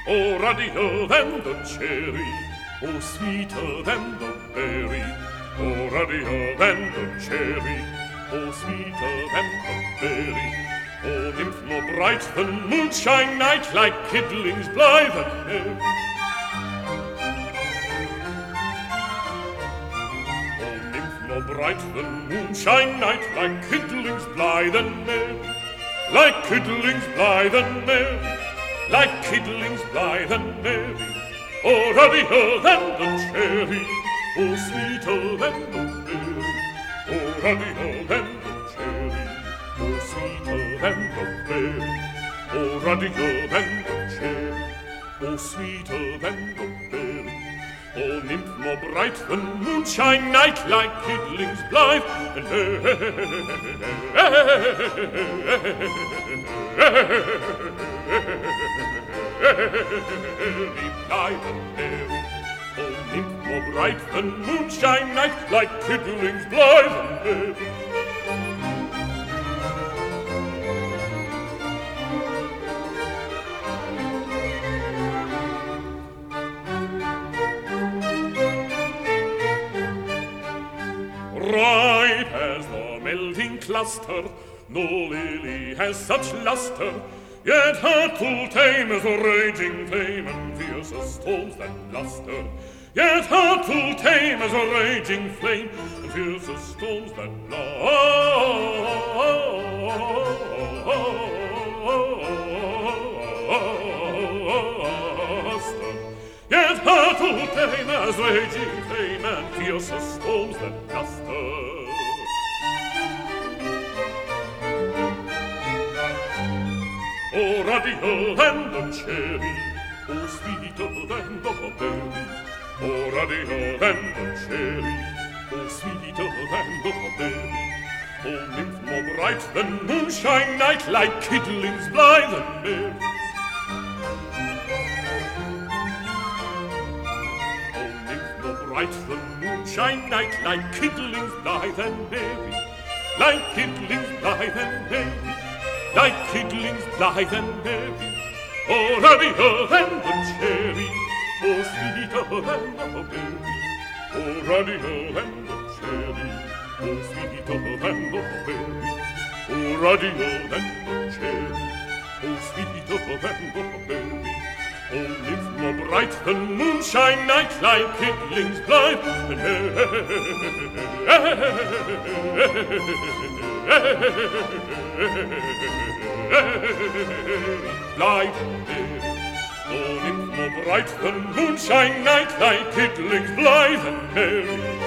Oh, ruddier than the cherry, oh, sweeter than the berry. Oh, ruddier than the cherry, oh, sweeter than the berry. Oh, nymph more bright than moonshine night, like kidlings blithe and merry. Oh, nymph more bright than moonshine night, like kidlings blithe and merry. Like kidlings blithe and merry, like kidlings blithe and merry. Oh, ruddier than the cherry, oh, sweeter than the berry. Oh, ruddier than the cherry, oh, sweeter than the berry. Oh, ruddier than the cherry, oh, sweeter than the berry. Oh, nymph more bright than moonshine night, like kidlings blithe and blithe and merry. Oh, nymph more bright than moonshine night, like kidlings blithe and merry. Ripe as the melting cluster, no lily has such luster, yet her too tame as a raging flame and fierce as storms that bluster. Yet her too tame as a raging flame and fierce as storms that bluster. Yet her too tame as raging flame and fierce as storms that bluster. Oh, ruddier than the cherry, oh, sweeter than the berry. Oh, ruddier than the cherry, oh, sweeter than the berry. Oh, nymph more bright than moonshine night, like kidlings blithe and merry. Bright the moonshine night, like kidlings blithe and merry, like kidlings blithe and merry, like kidlings blithe and merry. Oh, ruddier than the cherry, oh, sweeter than the berry. Oh, ruddier than the cherry, oh, sweeter than the berry. Oh, ruddier than the cherry, oh, sweeter than the berry. Oh, nymph more bright than moonshine night, like kidlings blithe and blithe and merry. Oh, nymph more bright than moonshine night, like kidlings blithe and merry.